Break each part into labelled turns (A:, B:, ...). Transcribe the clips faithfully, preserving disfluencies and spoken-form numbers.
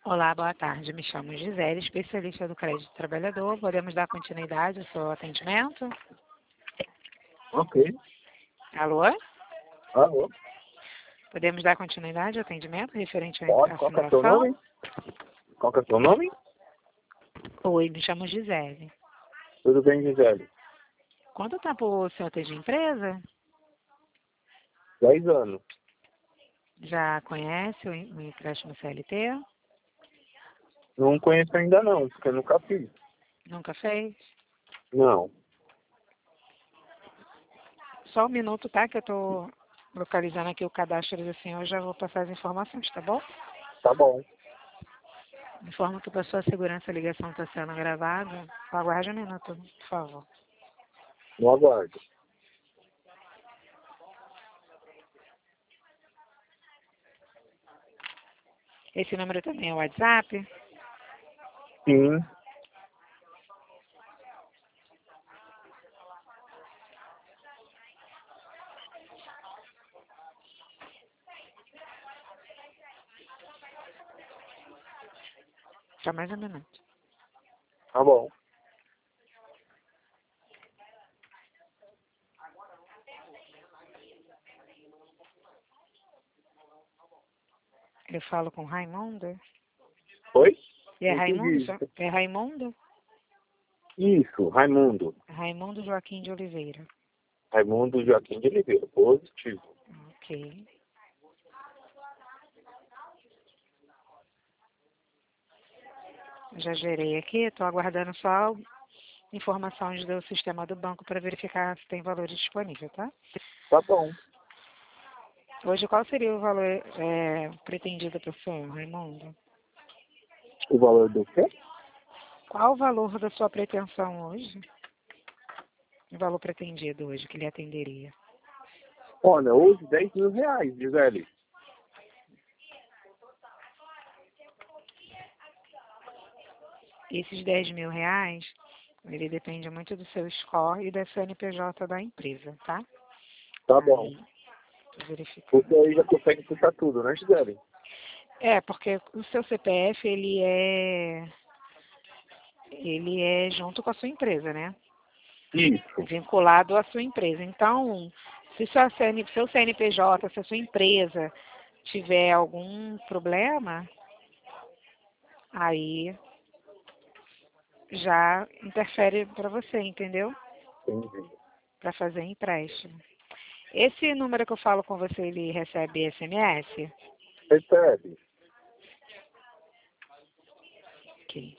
A: Olá, boa tarde. Me chamo Gisele, especialista do crédito trabalhador. Podemos dar continuidade ao seu atendimento?
B: Ok.
A: Alô?
B: Alô?
A: Podemos dar continuidade ao atendimento referente
B: Pode?
A: à
B: Qual que é o seu
A: simulação?
B: nome? Qual que é o seu nome?
A: Oi, me chamo Gisele.
B: Tudo bem, Gisele?
A: Quanto tempo o senhor tem de empresa?
B: Dez anos.
A: Já conhece o o empréstimo C L T?
B: Não conheço ainda não, porque eu nunca fiz.
A: Nunca fez?
B: Não.
A: Só um minuto, tá? Que eu tô localizando aqui o cadastro do senhor. Já vou passar as informações, tá bom?
B: Tá bom.
A: Informo que para sua segurança a ligação está sendo gravada. Aguarde um minuto, por favor.
B: No aguardo.
A: Esse número também é o WhatsApp?
B: Sim.
A: Só mais um minuto.
B: Tá bom.
A: Eu falo com Raimundo?
B: Oi?
A: E é
B: Não
A: Raimundo?
B: entendi.
A: Só- É Raimundo?
B: Isso, Raimundo.
A: Raimundo Joaquim de Oliveira.
B: Raimundo Joaquim de Oliveira. Positivo.
A: Ok. Já gerei aqui, estou aguardando só informações do sistema do banco para verificar se tem valores disponíveis, tá?
B: Tá bom.
A: Hoje, qual seria o valor é, pretendido para o senhor, Raimundo?
B: O valor do quê?
A: Qual o valor da sua pretensão hoje? O valor pretendido hoje que lhe atenderia?
B: Olha, hoje dez mil reais, Gisele.
A: Esses dez mil reais, ele depende muito do seu score e da C N P J da empresa, tá?
B: Tá bom.
A: Tô verificando.
B: Você aí já consegue puxar tudo, né, Gisele?
A: É, porque o seu C P F, ele é, ele é junto com a sua empresa, né?
B: Isso.
A: Vinculado à sua empresa. Então, se sua C N, seu C N P J, se a sua empresa tiver algum problema, aí já interfere para você, entendeu?
B: Entendi.
A: Para fazer empréstimo. Esse número que eu falo com você, ele recebe S M S?
B: Recebe.
A: Ok.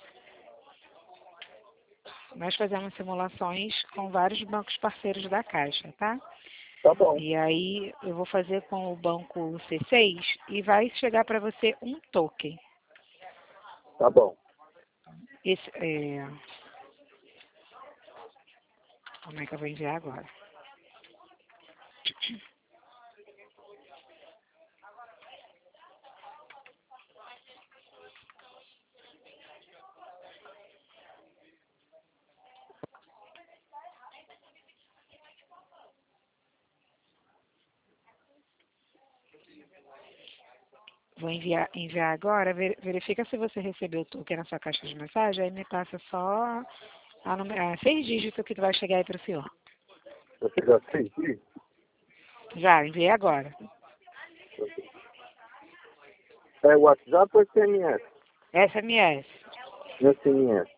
A: Nós fazemos simulações com vários bancos parceiros da Caixa, tá?
B: Tá bom.
A: E aí eu vou fazer com o banco C seis e vai chegar para você um token.
B: Tá bom.
A: Esse, é... Como é que eu vou enviar agora? Vou enviar, enviar agora. Ver- Verifica se você recebeu o token na sua caixa de mensagem. Aí me passa só a número, a seis dígitos que vai chegar aí para o senhor.
B: Você já fez isso?
A: Já, enviei agora.
B: É WhatsApp ou S M S?
A: S M S.
B: S M S.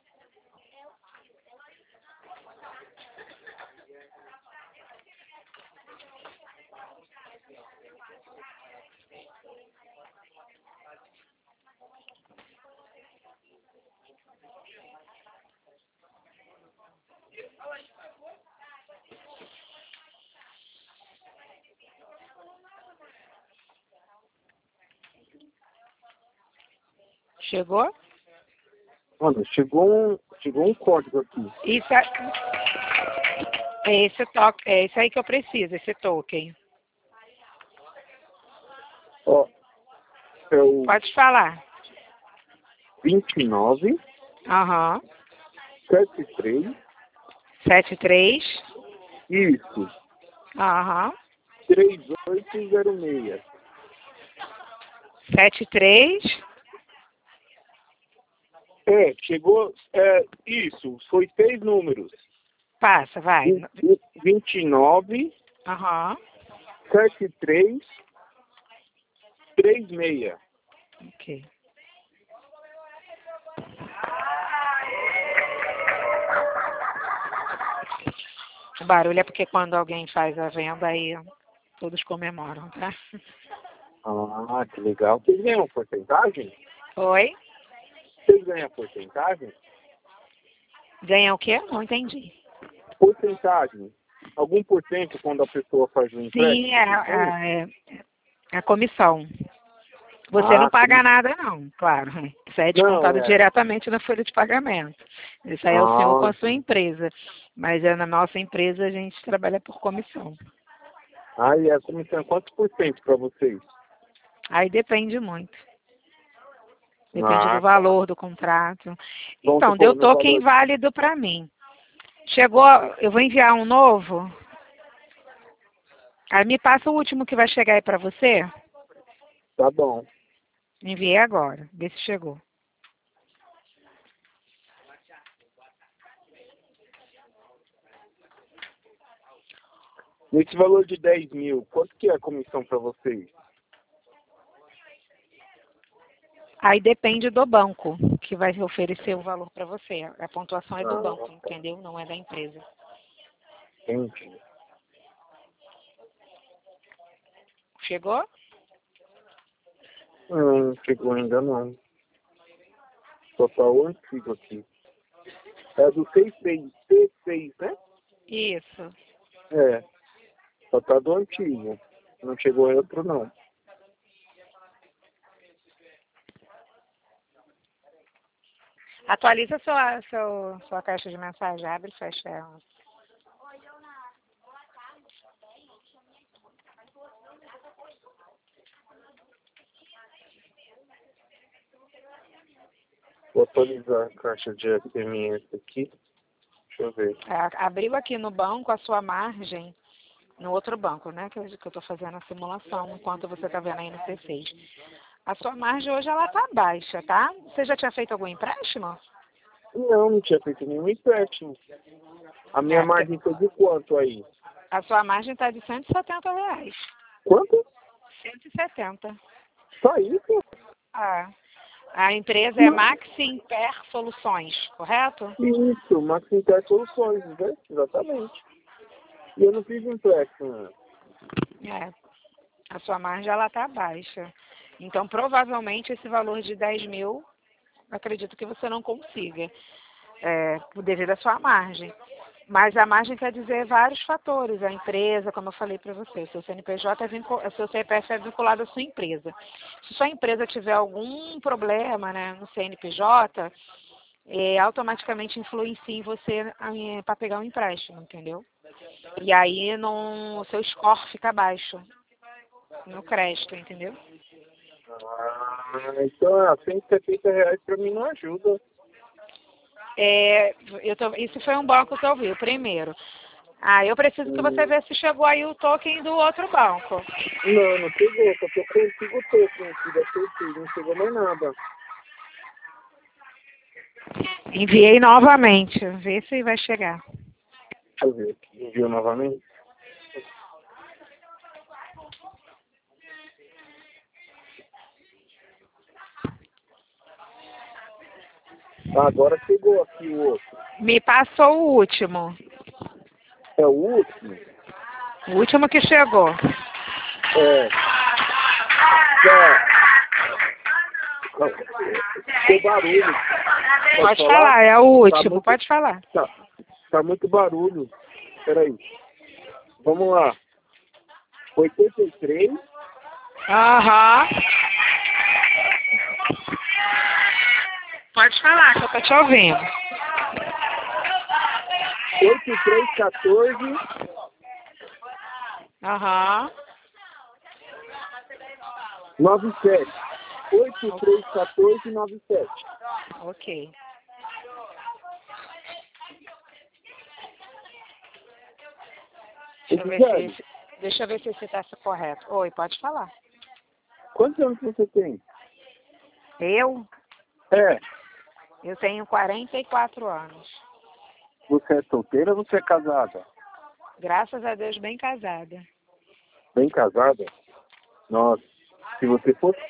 A: Chegou?
B: Mano, chegou um, chegou um código aqui.
A: Isso é, é esse toque, é esse aí que eu preciso, esse token.
B: Ó, é o
A: Pode falar.
B: vinte e nove,
A: Aham.
B: setenta e três,
A: Sete três.
B: isso,
A: Aham.
B: trinta e oito zero seis.
A: Sete três.
B: É, chegou, é, isso, foi seis números.
A: Passa, vai.
B: vinte e nove,
A: Aham.
B: setenta e três, trinta e seis.
A: Ok. O barulho é porque quando alguém faz a venda, aí todos comemoram, tá?
B: Ah, que legal. Vocês ganham porcentagem?
A: Oi?
B: Vocês ganham porcentagem?
A: Ganha o quê? Não entendi.
B: Porcentagem. Algum porcento quando a pessoa faz o empréstimo?
A: Sim, é, é, é a comissão. Você
B: Ah,
A: não paga
B: comissão.
A: nada, não, claro. Isso aí é
B: Não,
A: descontado
B: é.
A: diretamente na folha de pagamento. Isso aí é o senhor com
B: Ah,
A: a sua empresa. Mas é na nossa empresa a gente trabalha por comissão.
B: ah, e a comissão é quantos por cento para vocês?
A: Aí depende muito. Depende do
B: Ah, tá.
A: valor do contrato.
B: Vamos
A: Então, deu
B: supor, no
A: token
B: valor.
A: válido para mim. Chegou, eu vou enviar um novo. Aí me passa o último que vai chegar aí para você.
B: Tá bom.
A: Enviei agora. Vê se chegou.
B: Nesse valor de dez mil, quanto que é a comissão para vocês?
A: Aí depende do banco que vai oferecer o valor para você. A pontuação é do
B: Ah,
A: banco, entendeu? Não é da empresa.
B: entendi.
A: Chegou?
B: Não, chegou ainda não. Só tá o antigo aqui. É do seis seis, T seis, né?
A: Isso.
B: É. Só tá do antigo. Não chegou outro, não.
A: Atualiza sua, sua, sua caixa de mensagem. Abre e fecha ela.
B: Vou atualizar a caixa de S M S aqui. Deixa eu ver.
A: É, abriu aqui no banco a sua margem, no outro banco, né? Que eu estou fazendo a simulação enquanto você está vendo aí no C seis. A sua margem hoje ela está baixa, tá? Você já tinha feito algum empréstimo?
B: Não, não tinha feito nenhum empréstimo. A minha
A: É, porque
B: margem foi de quanto aí?
A: a sua margem está de cento e setenta reais.
B: Quanto?
A: cento e setenta.
B: Só isso?
A: Ah, a empresa é Maxi Imper Soluções, correto?
B: Isso, Maxinter Soluções, né? Exatamente. E eu não fiz empréstimo.
A: É. A sua margem ela está baixa. Então, provavelmente, esse valor de dez mil, acredito que você não consiga, é, devido à sua margem. Mas a margem quer dizer vários fatores. A empresa, como eu falei para você, o seu C N P J é vinculado, o seu C P F é vinculado à sua empresa. Se sua empresa tiver algum problema, né, no C N P J, é, automaticamente influencia em você para pegar um empréstimo, entendeu? E aí não, o seu score fica baixo no crédito, entendeu?
B: Ah, então, ah, cento e setenta reais pra mim não ajuda.
A: É, eu tô, isso foi um banco que eu vi, o primeiro. Ah, eu preciso que você
B: Hum,
A: veja se chegou aí o token do outro banco.
B: não, não chegou. Só que eu consigo o token aqui da T seis, não chegou mais nada.
A: Enviei novamente, vê se vai chegar.
B: Deixa eu ver aqui. Enviou novamente? Ah, agora chegou aqui o outro.
A: Me passou o último.
B: É o último?
A: O último que chegou.
B: É. Tá. Tem barulho. Pode,
A: Pode
B: falar?
A: falar, é o
B: Tá
A: último,
B: muito,
A: pode falar.
B: tá, tá muito barulho. Peraí. Vamos lá. oitenta e três.
A: Aham. Pode falar, que eu tô te ouvindo.
B: oitenta e três, quatorze.
A: Aham.
B: noventa e sete. oitenta e três, quatorze, noventa e sete.
A: Ok. Deixa eu ver se, esse- deixa eu ver se esse tá correto. Oi, pode falar.
B: Quantos anos você tem?
A: Eu?
B: É.
A: Eu tenho quarenta e quatro anos.
B: Você é solteira ou você é casada?
A: Graças a Deus, bem casada.
B: Bem casada? Nossa, se você fosse